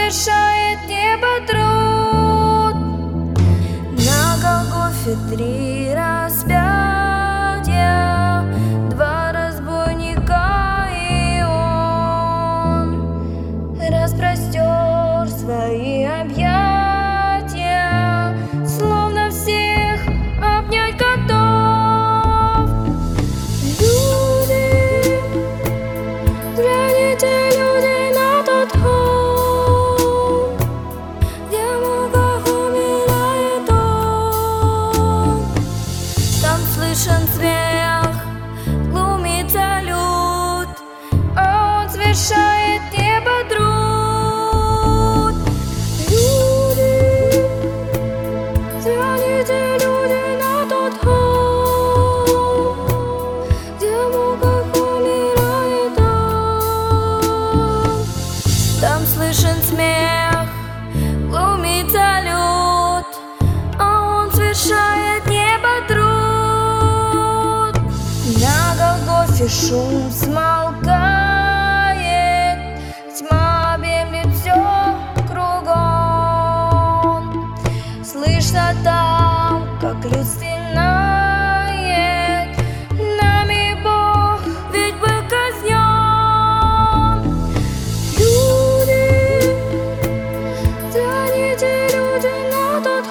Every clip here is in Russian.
совершает небо труд. На Голгофе 3 распятия, 2 разбойника, и он распростер свои объятия, словно всех обнять готов. Люди, взгляните, люди, на тот холм, где в муках умирает он. Там слышен смех, глумится люд, а он совершает небо труд. Люди, взгляните, люди, на тот холм, где в муках умирает он. Там слышен смех, глумится люд, а он совершает небо труд. На Голгофе шум смолкает, тьма объемлет все кругом. Слышно там, как люд стенает, нами Бог ведь был казнен. Люди, взгляните, люди, на тот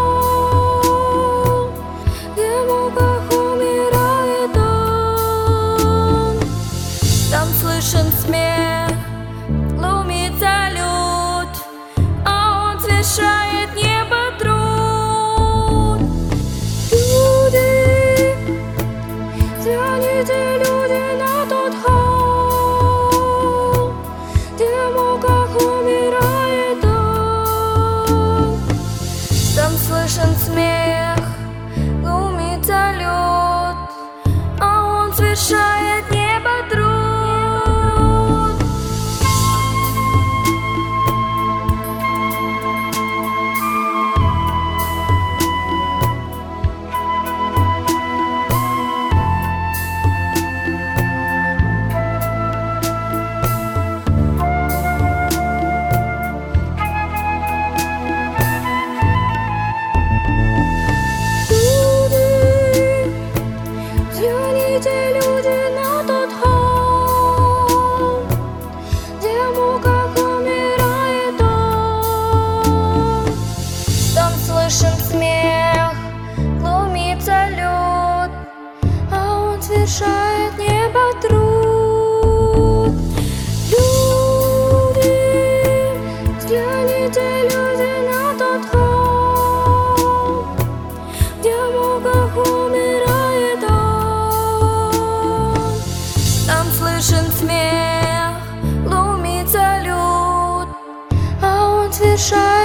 холм, где в муках умирает он. Там слышен смех, глумится люд, а он совершает небо труд. Люди, взгляните, люди, на тот холм, где в муках умирает он. Там слышен смех, глумится люд, а он совершает небо труд. Взгляните, люди, на тот холм, где в муках умирает он. Там слышен смех, глумится люд, а он совершает небо труд. Люди, взгляните, люди, на тот холм, где в муках умирает он. Там слышен смех, глумится люд, а он совершает